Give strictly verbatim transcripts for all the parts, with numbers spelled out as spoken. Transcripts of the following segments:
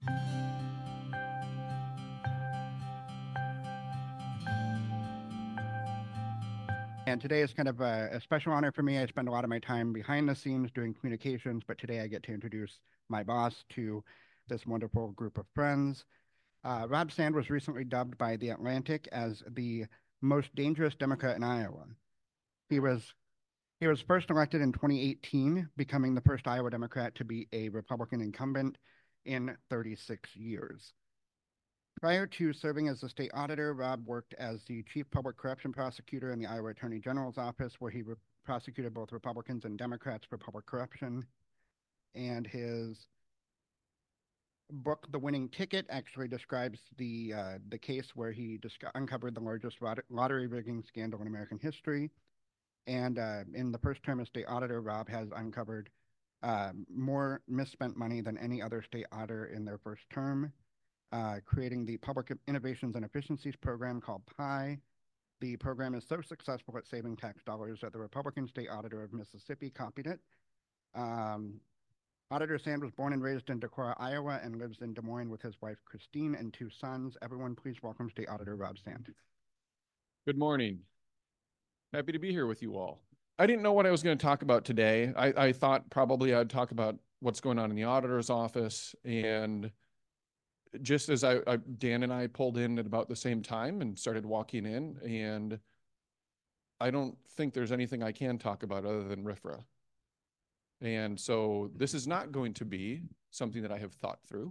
And today is kind of a, a special honor for me. I spend a lot of my time behind the scenes doing communications, but today I get to introduce my boss to this wonderful group of friends. Uh, Rob Sand was recently dubbed by The Atlantic as the most dangerous Democrat in Iowa. He was he was first elected in twenty eighteen, becoming the first Iowa Democrat to be a Republican incumbent in thirty-six years. Prior to serving as the state auditor, Rob worked as the chief public corruption prosecutor in the Iowa Attorney General's office, where he re- prosecuted both Republicans and Democrats for public corruption. And his book, The Winning Ticket, actually describes the uh, the case where he disco- uncovered the largest lot- lottery rigging scandal in American history. And uh, in the first term as state auditor, Rob has uncovered uh, more misspent money than any other state auditor in their first term. Uh, creating the Public Innovations and Efficiencies Program called PIE. The program is so successful at saving tax dollars that the Republican State Auditor of Mississippi copied it. Um, Auditor Sand was born and raised in Decorah, Iowa, and lives in Des Moines with his wife, Christine, and two sons. Everyone, please welcome State Auditor Rob Sand. Good morning. Happy to be here with you all. I didn't know what I was going to talk about today. I, I thought probably I'd talk about what's going on in the auditor's office. And just as I, I Dan and I pulled in at about the same time and started walking in, and I don't think there's anything I can talk about other than R F R A. And so this is not going to be something that I have thought through.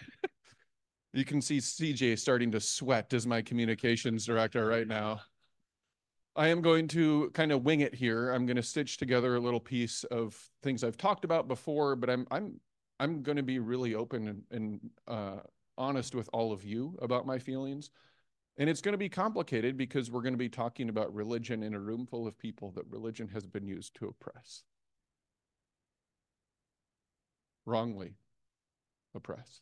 You can see C J starting to sweat as my communications director right now. I am going to kind of wing it here. I'm going to stitch together a little piece of things I've talked about before, but I'm I'm I'm going to be really open and, and uh, honest with all of you about my feelings. And it's going to be complicated because we're going to be talking about religion in a room full of people that religion has been used to oppress. Wrongly oppress.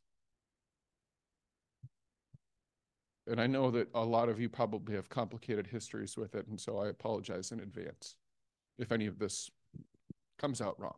And I know that a lot of you probably have complicated histories with it, and so I apologize in advance if any of this comes out wrong.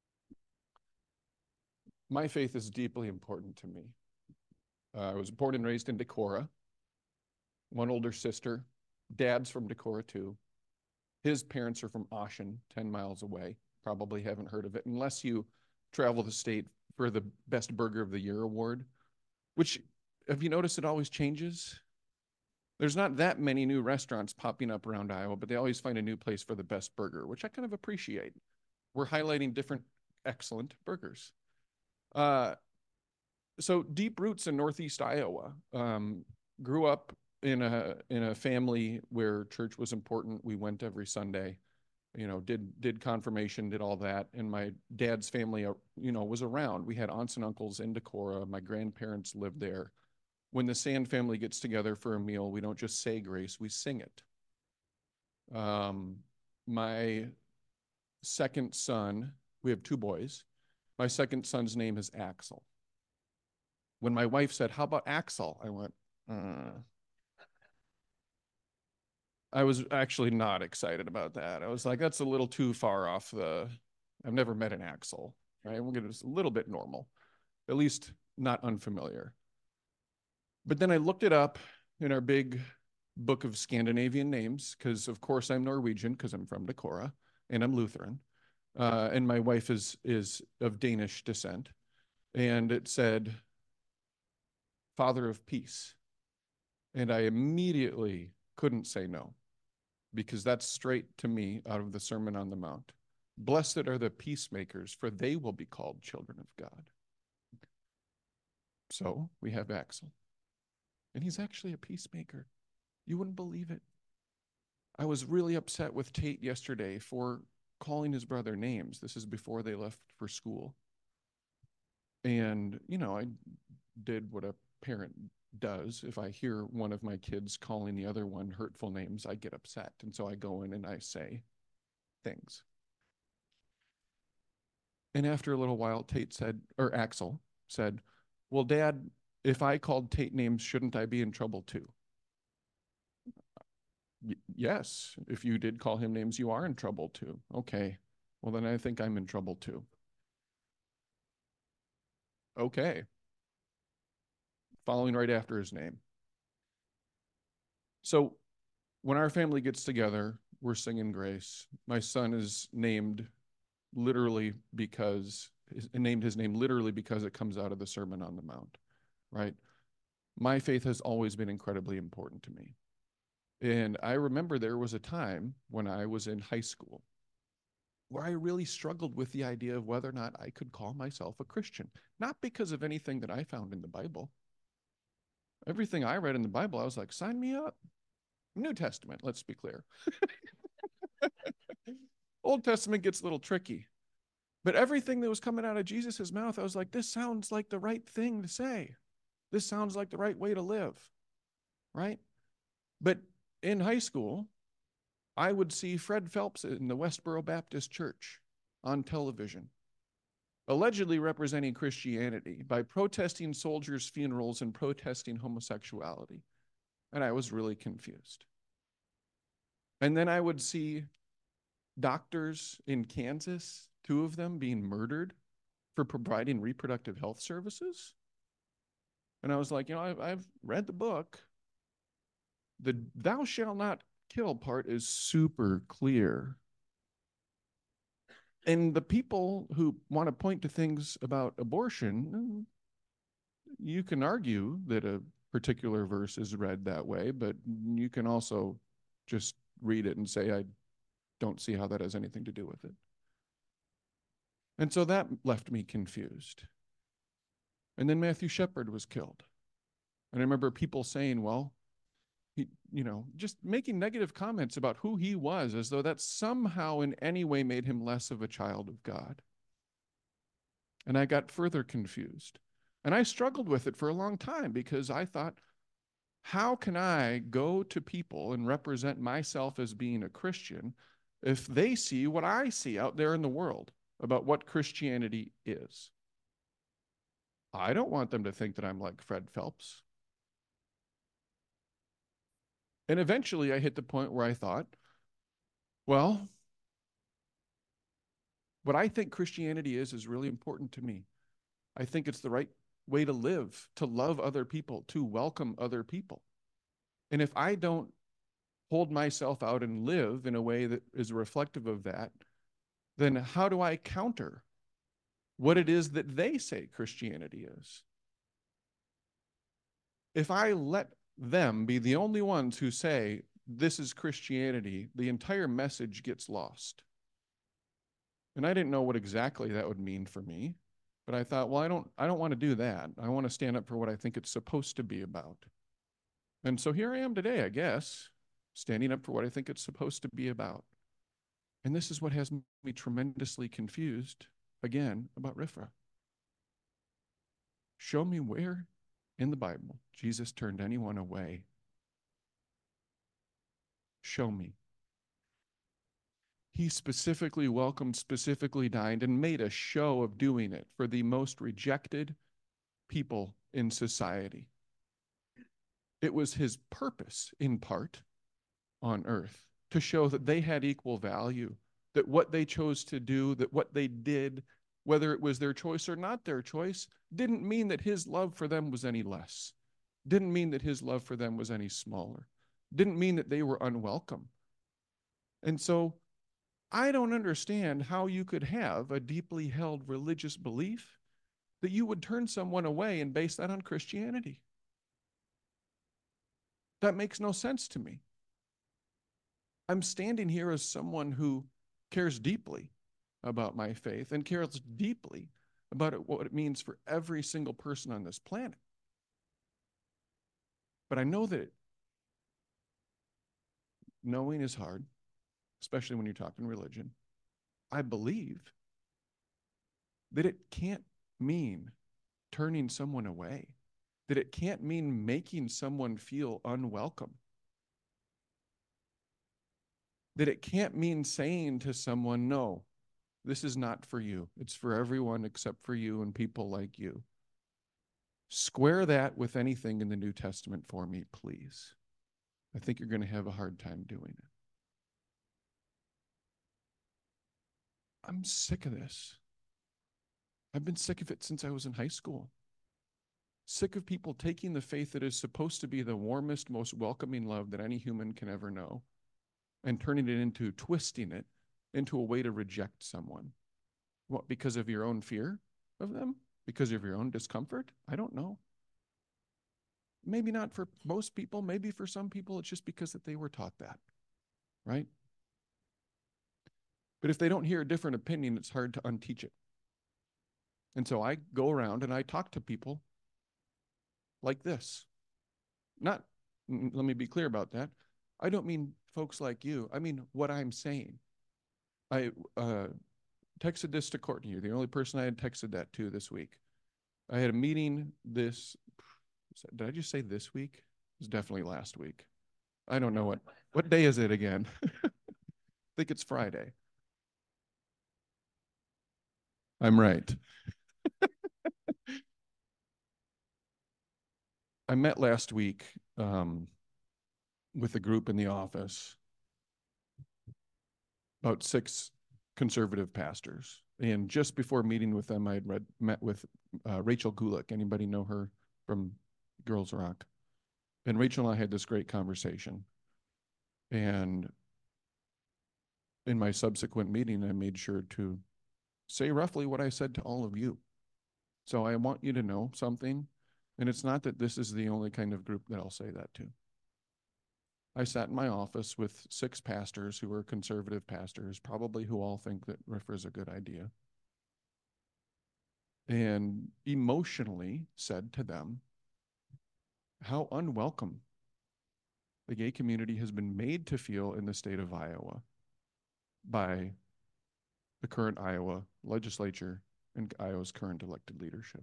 My faith is deeply important to me. Uh, I was born and raised in Decorah. One older sister. Dad's from Decorah too. His parents are from Oshen, ten miles away. Probably haven't heard of it unless you travel the state for the Best Burger of the Year award, which, have you noticed it always changes? There's not that many new restaurants popping up around Iowa, but they always find a new place for the best burger, which I kind of appreciate. We're highlighting different excellent burgers. Uh, so deep roots in Northeast Iowa. Um, grew up in a in a family where church was important. We went every Sunday, you know, did did confirmation, did all that. And my dad's family, you know, was around. We had aunts and uncles in Decorah. My grandparents lived there. When the Sand family gets together for a meal, we don't just say grace, we sing it. Um, my second son, we have two boys. My second son's name is Axel. When my wife said, "How about Axel?" I went, uh. I was actually not excited about that. I was like, that's a little too far off the, I've never met an Axel, right? We'll get it a little bit normal, at least not unfamiliar. But then I looked it up in our big book of Scandinavian names, because of course I'm Norwegian, because I'm from Decorah, and I'm Lutheran. Uh, and my wife is is of Danish descent. And it said, Father of Peace. And I immediately couldn't say no, because that's straight to me out of the Sermon on the Mount. Blessed are the peacemakers, for they will be called children of God. So we have Axel. And he's actually a peacemaker. You wouldn't believe it. I was really upset with Tate yesterday for calling his brother names. This is before they left for school. And, you know, I did what a parent does. If I hear one of my kids calling the other one hurtful names, I get upset. And so I go in and I say things. And after a little while, Tate said, or Axel said, well, Dad, if I called Tate names, shouldn't I be in trouble too? Y- yes, if you did call him names, you are in trouble too. Okay, well, then I think I'm in trouble too. Okay. following right after his name. So when our family gets together, we're singing Grace. My son is named literally because, named his name literally because it comes out of the Sermon on the Mount, right? My faith has always been incredibly important to me. And I remember there was a time when I was in high school where I really struggled with the idea of whether or not I could call myself a Christian, not because of anything that I found in the Bible. Everything I read in the Bible, I was like, sign me up. New Testament, let's be clear. Old Testament gets a little tricky. But everything that was coming out of Jesus's mouth, I was like, this sounds like the right thing to say. This sounds like the right way to live, right? But in high school, I would see Fred Phelps in the Westboro Baptist Church on television, allegedly representing Christianity by protesting soldiers' funerals and protesting homosexuality. And I was really confused. And then I would see doctors in Kansas, two of them being murdered for providing reproductive health services. And I was like, you know, I've, I've read the book. The thou shalt not kill part is super clear. And the people who want to point to things about abortion, you can argue that a particular verse is read that way, but you can also just read it and say, I don't see how that has anything to do with it. And so that left me confused. And then Matthew Shepard was killed. And I remember people saying, well, he, you know, just making negative comments about who he was as though that somehow in any way made him less of a child of God. And I got further confused. And I struggled with it for a long time because I thought, how can I go to people and represent myself as being a Christian if they see what I see out there in the world about what Christianity is? I don't want them to think that I'm like Fred Phelps. And eventually I hit the point where I thought, well, what I think Christianity is is really important to me. I think it's the right way to live, to love other people, to welcome other people. And if I don't hold myself out and live in a way that is reflective of that, then how do I counter what it is that they say Christianity is? If I let them be the only ones who say this is Christianity, the entire message gets lost. And I didn't know what exactly that would mean for me, but I thought, well, I don't, I don't want to do that. I want to stand up for what I think it's supposed to be about. And so here I am today, I guess, standing up for what I think it's supposed to be about. And this is what has me tremendously confused, again, about R I F R A. Show me where in the Bible Jesus turned anyone away. Show me. He specifically welcomed, specifically dined, and made a show of doing it for the most rejected people in society. It was his purpose, in part, on earth, to show that they had equal value, that what they chose to do, that what they did, whether it was their choice or not their choice, didn't mean that his love for them was any less, didn't mean that his love for them was any smaller, didn't mean that they were unwelcome. And so I don't understand how you could have a deeply held religious belief that you would turn someone away and base that on Christianity. That makes no sense to me. I'm standing here as someone who cares deeply about my faith and cares deeply about it, what it means for every single person on this planet. But I know that knowing is hard, especially when you're talking religion. I believe that it can't mean turning someone away, that it can't mean making someone feel unwelcome, that it can't mean saying to someone, no, this is not for you. It's for everyone except for you and people like you. Square that with anything in the New Testament for me, please. I think you're going to have a hard time doing it. I'm sick of this. I've been sick of it since I was in high school. Sick of people taking the faith that is supposed to be the warmest, most welcoming love that any human can ever know and turning it into, twisting it into a way to reject someone. What, because of your own fear of them? Because of your own discomfort? I don't know. Maybe not for most people. Maybe for some people, it's just because that they were taught that, right? But if they don't hear a different opinion, it's hard to unteach it. And so I go around and I talk to people like this. Not, let me be clear about that. I don't mean folks like you. I mean what I'm saying. I uh, texted this to Courtney. You're the only person I had texted that to this week. I had a meeting this, did I just say this week? It was definitely last week. I don't know what, what day is it again? I think it's Friday. I'm right. I met last week um, with a group in the office, about six conservative pastors. And just before meeting with them, I had read, met with uh, Rachel Gulick. Anybody know her from Girls Rock? And Rachel and I had this great conversation. And in my subsequent meeting, I made sure to say roughly what I said to all of you. So I want you to know something. And it's not that this is the only kind of group that I'll say that to. I sat in my office with six pastors who are conservative pastors, probably who all think that R I F R is a good idea, and emotionally said to them how unwelcome the gay community has been made to feel in the state of Iowa by the current Iowa legislature and Iowa's current elected leadership.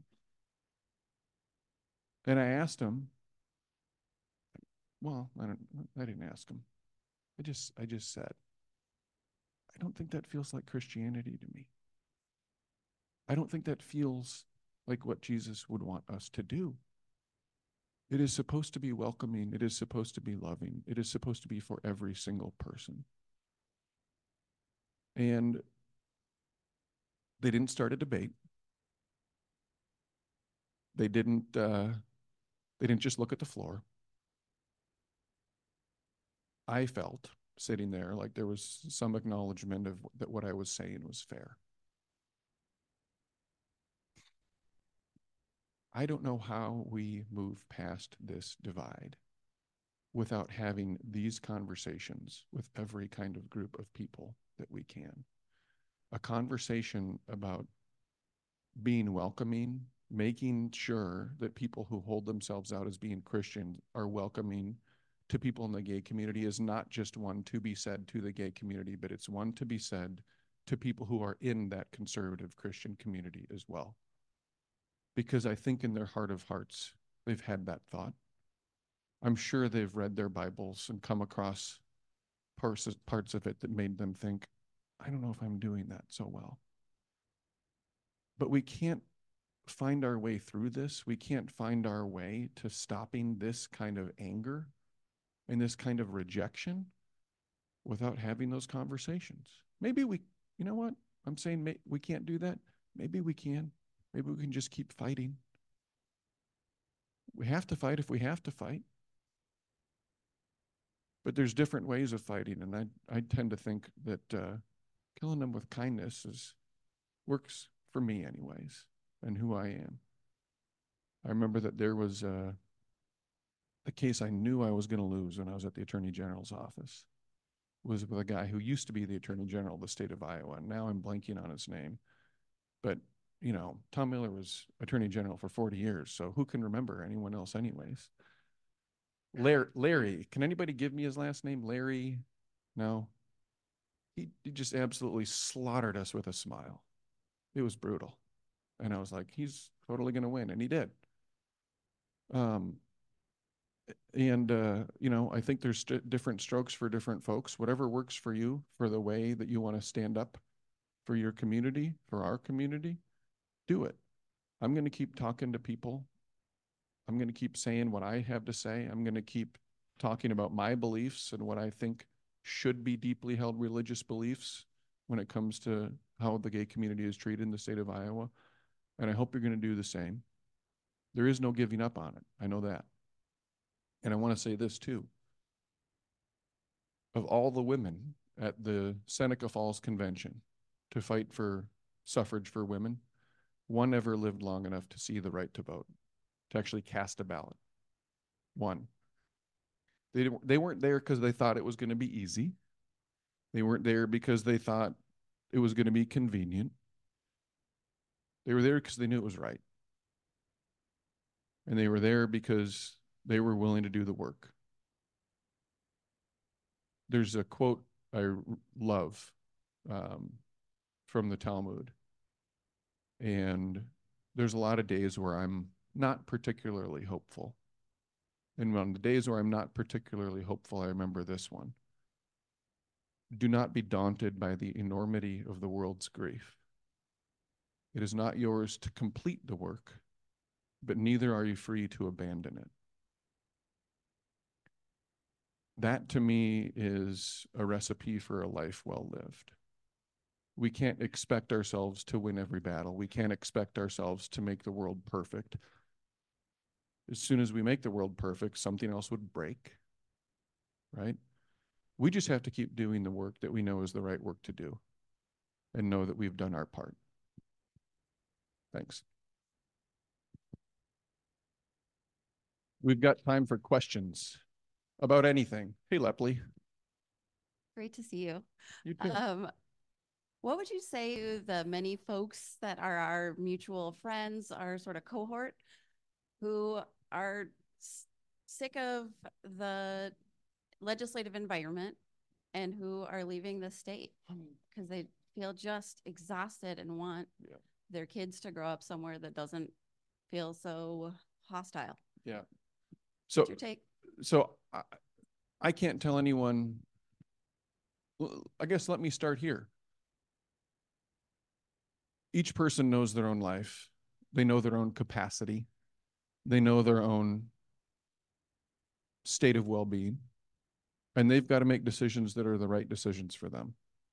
And I asked them, well, I don't, I didn't ask them. I just, I just said, I don't think that feels like Christianity to me. I don't think that feels like what Jesus would want us to do. It is supposed to be welcoming. It is supposed to be loving. It is supposed to be for every single person. And they didn't start a debate. They didn't, uh, they didn't just look at the floor. I felt sitting there like there was some acknowledgement of that what I was saying was fair. I don't know how we move past this divide without having these conversations with every kind of group of people that we can. A conversation about being welcoming, making sure that people who hold themselves out as being Christian are welcoming to people in the gay community is not just one to be said to the gay community, but it's one to be said to people who are in that conservative Christian community as well. Because I think in their heart of hearts, they've had that thought. I'm sure they've read their Bibles and come across parts, parts of it that made them think, I don't know if I'm doing that so well. But we can't find our way through this. We can't find our way to stopping this kind of anger and this kind of rejection without having those conversations. Maybe we, you know what? I'm saying may, we can't do that. Maybe we can. Maybe we can just keep fighting. We have to fight if we have to fight. But there's different ways of fighting, and I, I tend to think that uh, killing them with kindness is works for me anyways, and who I am. I remember that there was uh, a case I knew I was going to lose when I was at the Attorney General's office. It was with a guy who used to be the Attorney General of the state of Iowa, and now I'm blanking on his name. But you know, Tom Miller was Attorney General for forty years, so who can remember anyone else anyways? Larry, Larry, can anybody give me his last name? Larry? No? He, he just absolutely slaughtered us with a smile. It was brutal. And I was like, he's totally going to win, and he did. Um, and, uh, you know, I think there's st- different strokes for different folks. Whatever works for you, for the way that you want to stand up for your community, for our community, do it. I'm going to keep talking to people. I'm going to keep saying what I have to say. I'm going to keep talking about my beliefs and what I think should be deeply held religious beliefs when it comes to how the gay community is treated in the state of Iowa. And I hope you're going to do the same. There is no giving up on it. I know that. And I want to say this too. Of all the women at the Seneca Falls Convention to fight for suffrage for women, one never lived long enough to see the right to vote, to actually cast a ballot. One. They, they weren't there because they thought it was going to be easy. They weren't there because they thought it was going to be convenient. They were there because they knew it was right. And they were there because they were willing to do the work. There's a quote I love um, from the Talmud. And there's a lot of days where I'm not particularly hopeful. And on the days where I'm not particularly hopeful, I remember this one. Do not be daunted by the enormity of the world's grief. It is not yours to complete the work, but neither are you free to abandon it. That to me is a recipe for a life well lived. We can't expect ourselves to win every battle. We can't expect ourselves to make the world perfect. As soon as we make the world perfect, something else would break, right? We just have to keep doing the work that we know is the right work to do and know that we've done our part. Thanks. We've got time for questions about anything. Hey, Lepley. Great to see you. You too. Um, what would you say to the many folks that are our mutual friends, our sort of cohort, who are sick of the legislative environment and who are leaving the state because they feel just exhausted and want yeah. their kids to grow up somewhere that doesn't feel so hostile? Yeah. So, what's your take? So I, I can't tell anyone. I guess let me start here. Each person knows their own life. They know their own capacity. They know their own state of well-being. And they've got to make decisions that are the right decisions for them.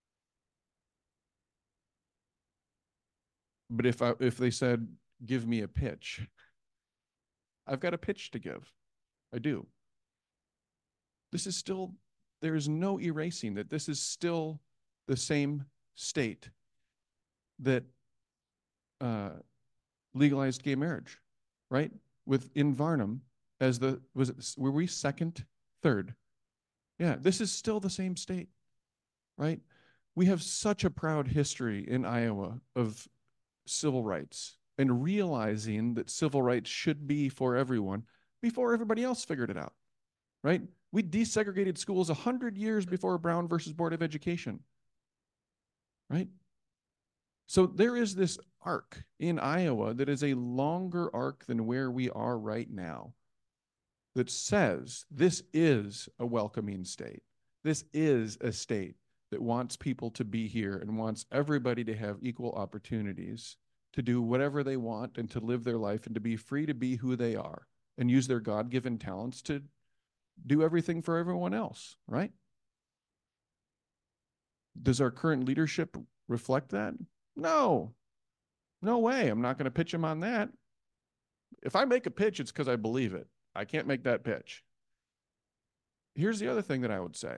But if I, if they said, give me a pitch, I've got a pitch to give. I do. This is still, there is no erasing that this is still the same state that uh, legalized gay marriage, right? With in Varnum as the, was it, were we second, third? Yeah, this is still the same state, right? We have such a proud history in Iowa of civil rights and realizing that civil rights should be for everyone before everybody else figured it out, right? We desegregated schools a hundred years before Brown versus Board of Education, right? So there is this arc in Iowa that is a longer arc than where we are right now that says this is a welcoming state. This is a state that wants people to be here and wants everybody to have equal opportunities to do whatever they want and to live their life and to be free to be who they are and use their God-given talents to do everything for everyone else, right? Does our current leadership reflect that? No, no way. I'm not going to pitch them on that. If I make a pitch, it's because I believe it. I can't make that pitch. Here's the other thing that I would say.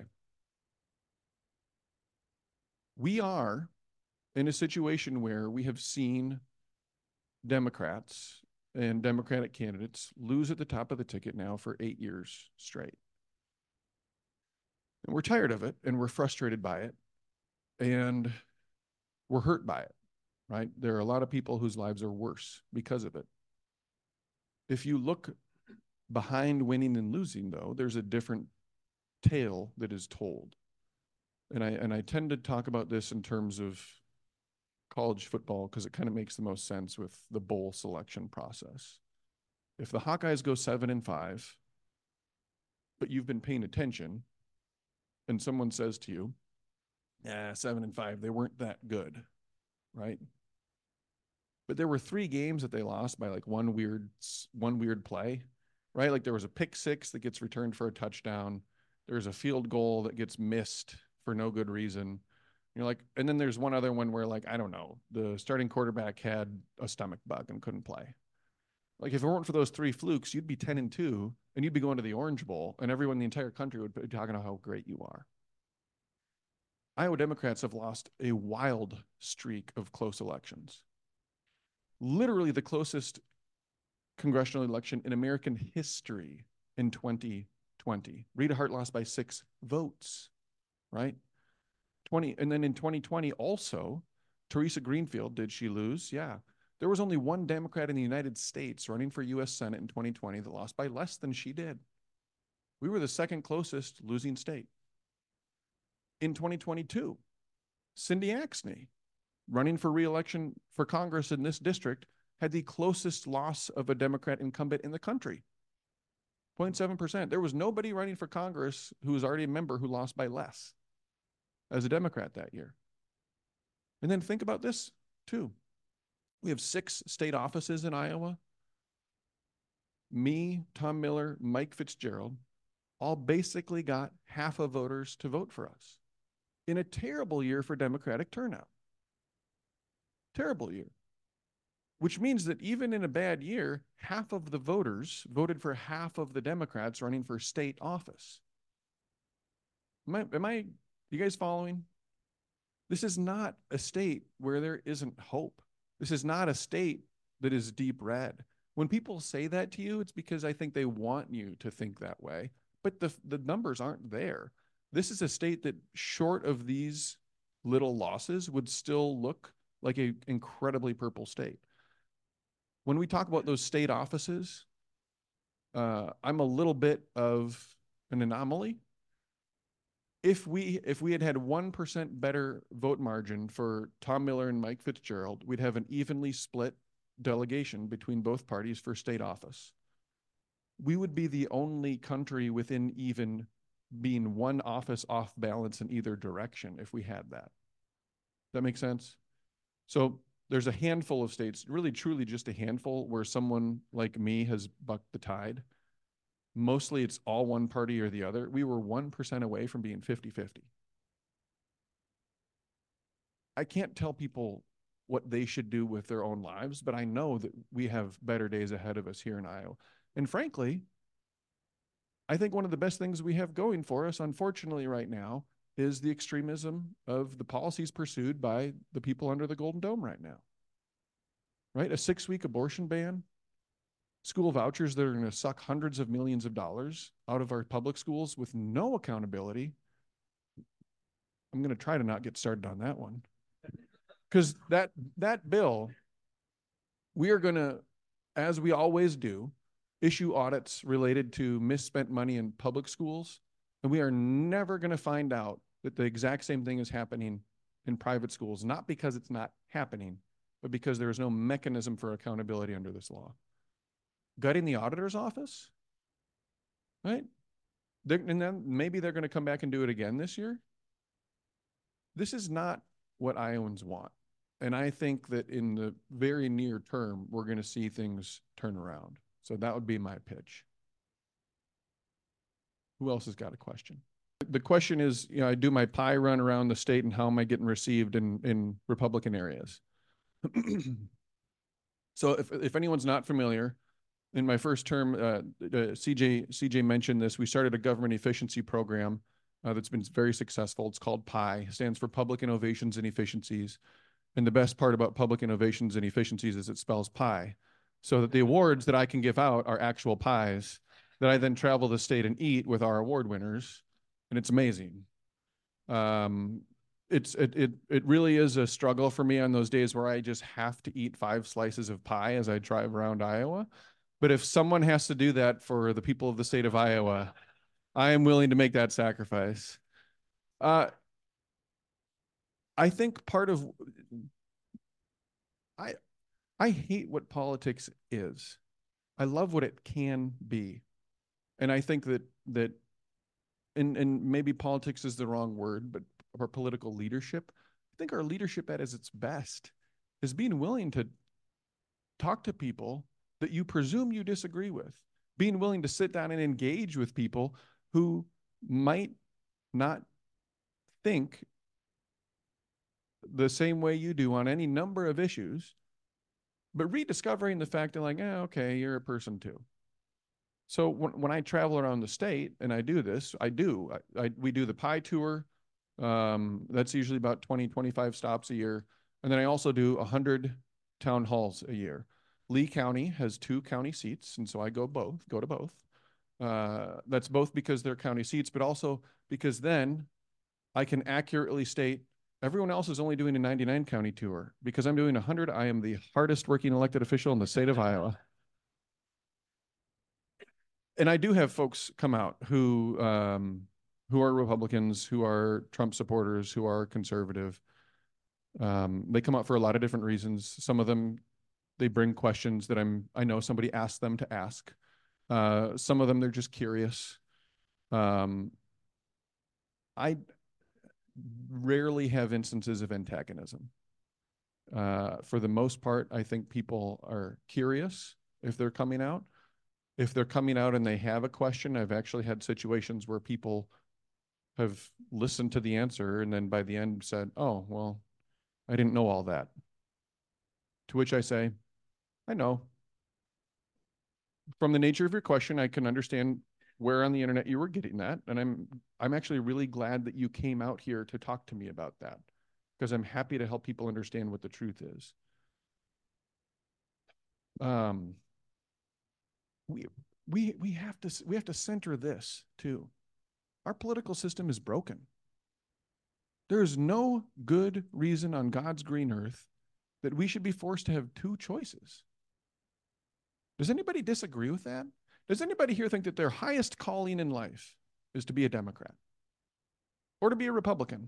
We are in a situation where we have seen Democrats and Democratic candidates lose at the top of the ticket now for eight years straight. And we're tired of it, and we're frustrated by it, and we're hurt by it, right? There are a lot of people whose lives are worse because of it. If you look behind winning and losing, though, there's a different tale that is told. And I, and I tend to talk about this in terms of college football because it kind of makes the most sense with the bowl selection process. If the Hawkeyes go seven and five, but you've been paying attention, and someone says to you, yeah, seven and five, they weren't that good, right? But there were three games that they lost by like one weird, one weird play, right? Like there was a pick six that gets returned for a touchdown. There's a field goal that gets missed for no good reason. You're like, and then there's one other one where like, I don't know, the starting quarterback had a stomach bug and couldn't play. Like if it weren't for those three flukes, you'd be ten and two and you'd be going to the Orange Bowl and everyone in the entire country would be talking about how great you are. Iowa Democrats have lost a wild streak of close elections. Literally the closest congressional election in American history in twenty twenty. Rita Hart lost by six votes, right? twenty, and then in twenty twenty also, Teresa Greenfield, did she lose? Yeah. There was only one Democrat in the United States running for U S Senate in twenty twenty that lost by less than she did. We were the second closest losing state. In twenty twenty-two, Cindy Axne, running for re-election for Congress in this district, had the closest loss of a Democrat incumbent in the country, zero point seven percent. There was nobody running for Congress who was already a member who lost by less as a Democrat that year. And then think about this too. We have six state offices in Iowa. Me, Tom Miller, Mike Fitzgerald, all basically got half of voters to vote for us in a terrible year for Democratic turnout. Terrible year. Which means that even in a bad year, half of the voters voted for half of the Democrats running for state office. Am I, am I, you guys following? This is not a state where there isn't hope. This is not a state that is deep red. When people say that to you, it's because I think they want you to think that way, but the, the numbers aren't there. This is a state that, short of these little losses, would still look like an incredibly purple state. When we talk about those state offices, uh, I'm a little bit of an anomaly. If we, if we had had one percent better vote margin for Tom Miller and Mike Fitzgerald, we'd have an evenly split delegation between both parties for state office. We would be the only country within even being one office off balance in either direction if we had that. Does that make sense? So there's a handful of states, really truly just a handful, where someone like me has bucked the tide. Mostly it's all one party or the other. We were one percent away from being fifty fifty. I can't tell people what they should do with their own lives, but I know that we have better days ahead of us here in Iowa. And frankly, I think one of the best things we have going for us, unfortunately right now, is the extremism of the policies pursued by the people under the Golden Dome right now. Right? A six-week abortion ban, school vouchers that are going to suck hundreds of millions of dollars out of our public schools with no accountability. I'm going to try to not get started on that one. Because that, that bill, we are going to, as we always do, issue audits related to misspent money in public schools, and we are never going to find out that the exact same thing is happening in private schools, not because it's not happening, but because there is no mechanism for accountability under this law. Gutting the auditor's office, right? They're, and then maybe they're going to come back and do it again this year. This is not what Iowans want. And I think that in the very near term, we're going to see things turn around. So that would be my pitch. Who else has got a question? The question is, you know, I do my pie run around the state and how am I getting received in, in Republican areas? So if, if anyone's not familiar, in my first term, uh, uh, C J, C J mentioned this, we started a government efficiency program uh, that's been very successful. It's called PIE, stands for Public Innovations and Efficiencies. And the best part about public innovations and efficiencies is it spells pie. So that the awards that I can give out are actual pies that I then travel the state and eat with our award winners. And it's amazing. Um, it's, it, it, it really is a struggle for me on those days where I just have to eat five slices of pie as I drive around Iowa. But if someone has to do that for the people of the state of Iowa, I am willing to make that sacrifice. Uh, I think part of, I, I hate what politics is. I love what it can be. And I think that, that and, and maybe politics is the wrong word, but our political leadership, I think our leadership at its best is being willing to talk to people that you presume you disagree with, being willing to sit down and engage with people who might not think the same way you do on any number of issues, but rediscovering the fact that like, eh, okay, you're a person too. So when, when I travel around the state and I do this, I do, I, I we do the pie tour. Um, that's usually about twenty, twenty-five stops a year. And then I also do one hundred town halls a year. Lee County has two county seats, and so I go both, go to both. Uh, that's both because they're county seats, but also because then I can accurately state everyone else is only doing a ninety-nine county tour. Because I'm doing one hundred, I am the hardest working elected official in the state of Iowa. And I do have folks come out who um, who are Republicans, who are Trump supporters, who are conservative. Um, they come out for a lot of different reasons. Some of them, they bring questions that I'm I know somebody asked them to ask. Uh, some of them, they're just curious. Um, I rarely have instances of antagonism. Uh, for the most part, I think people are curious if they're coming out. If they're coming out and they have a question, I've actually had situations where people have listened to the answer and then by the end said, oh, well, I didn't know all that. To which I say, I know. From the nature of your question, I can understand where on the internet you were getting that. And I'm I'm actually really glad that you came out here to talk to me about that, because I'm happy to help people understand what the truth is. Um, we we we have to we have to center this too. Our political system is broken. There is no good reason on God's green earth that we should be forced to have two choices. Does anybody disagree with that? Does anybody here think that their highest calling in life is to be a Democrat or to be a Republican?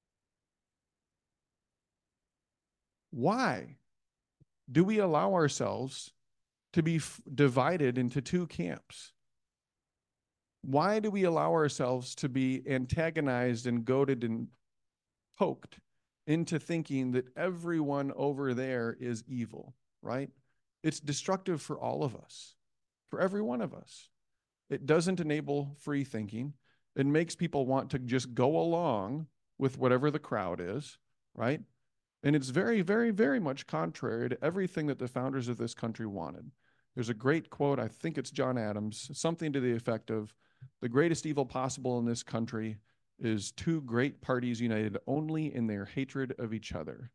Why do we allow ourselves to be f- divided into two camps? Why do we allow ourselves to be antagonized and goaded and poked into thinking that everyone over there is evil, right? It's destructive for all of us, for every one of us. It doesn't enable free thinking. It makes people want to just go along with whatever the crowd is, right? And it's very, very, very much contrary to everything that the founders of this country wanted. There's a great quote, I think it's John Adams, something to the effect of, the greatest evil possible in this country is two great parties united only in their hatred of each other.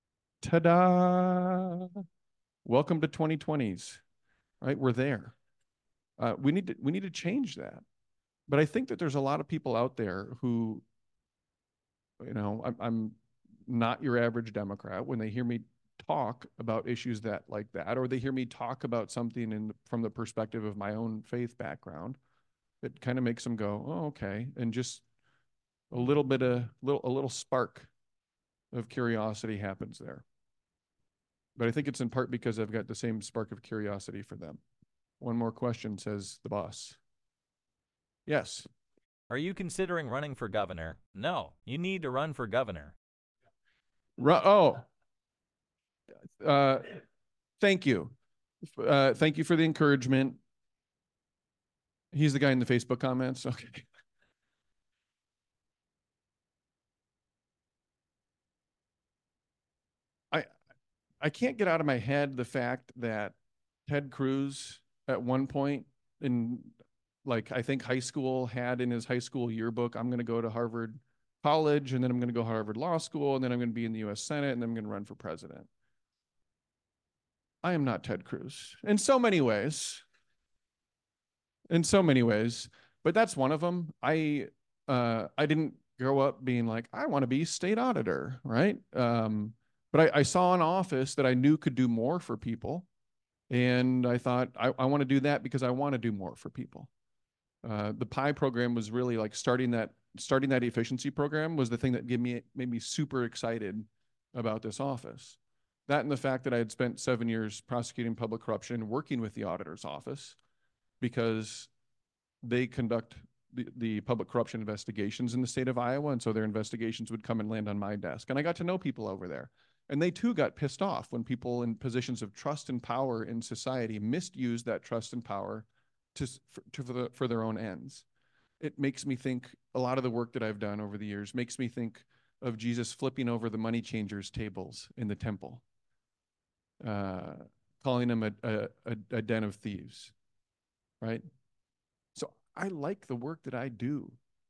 Ta-da! Welcome to twenty twenties, right? We're there. Uh, we need to, we need to change that. But I think that there's a lot of people out there who, you know, I'm, I'm not your average Democrat. When they hear me talk about issues that like that, or they hear me talk about something in from the perspective of my own faith background, it kind of makes them go, oh, okay. And just a little bit of, little, a little spark of curiosity happens there. But I think it's in part because I've got the same spark of curiosity for them. One more question, says the boss. Yes. Are you considering running for governor? No, you need to run for governor. Ru- oh, uh, thank you. Uh, thank you for the encouragement. He's the guy in the Facebook comments. Okay. I I can't get out of my head the fact that Ted Cruz at one point in, like, I think high school had in his high school yearbook, I'm going to go to Harvard College, and then I'm going to go to Harvard Law School, and then I'm going to be in the U S Senate, and then I'm going to run for president. I am not Ted Cruz in so many ways. In so many ways, but that's one of them. I uh, I didn't grow up being like, I want to be state auditor, right? Um, but I, I saw an office that I knew could do more for people, and I thought I, I want to do that because I want to do more for people. Uh, the PIE program was really like starting that starting that efficiency program was the thing that gave me made me super excited about this office. That and the fact that I had spent seven years prosecuting public corruption, working with the auditor's office, because they conduct the, the public corruption investigations in the state of Iowa. And so their investigations would come and land on my desk. And I got to know people over there. And they too got pissed off when people in positions of trust and power in society misused that trust and power to, for, to, for, the, for their own ends. It makes me think, a lot of the work that I've done over the years makes me think of Jesus flipping over the money changers' tables in the temple. Uh, calling them a, a, a, a den of thieves, right? So I like the work that I do.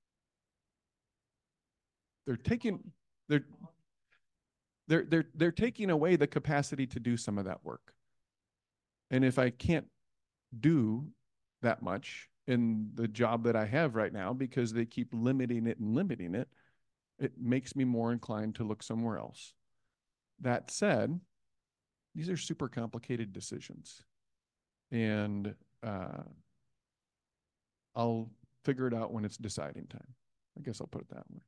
They're taking, they're, they're, they're, they're taking away the capacity to do some of that work. And if I can't do that much in the job that I have right now because they keep limiting it and limiting it, it makes me more inclined to look somewhere else. That said, these are super complicated decisions. And uh, I'll figure it out when it's deciding time. I guess I'll put it that way.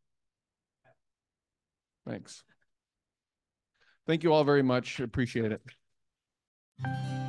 Thanks. Thank you all very much. Appreciate it.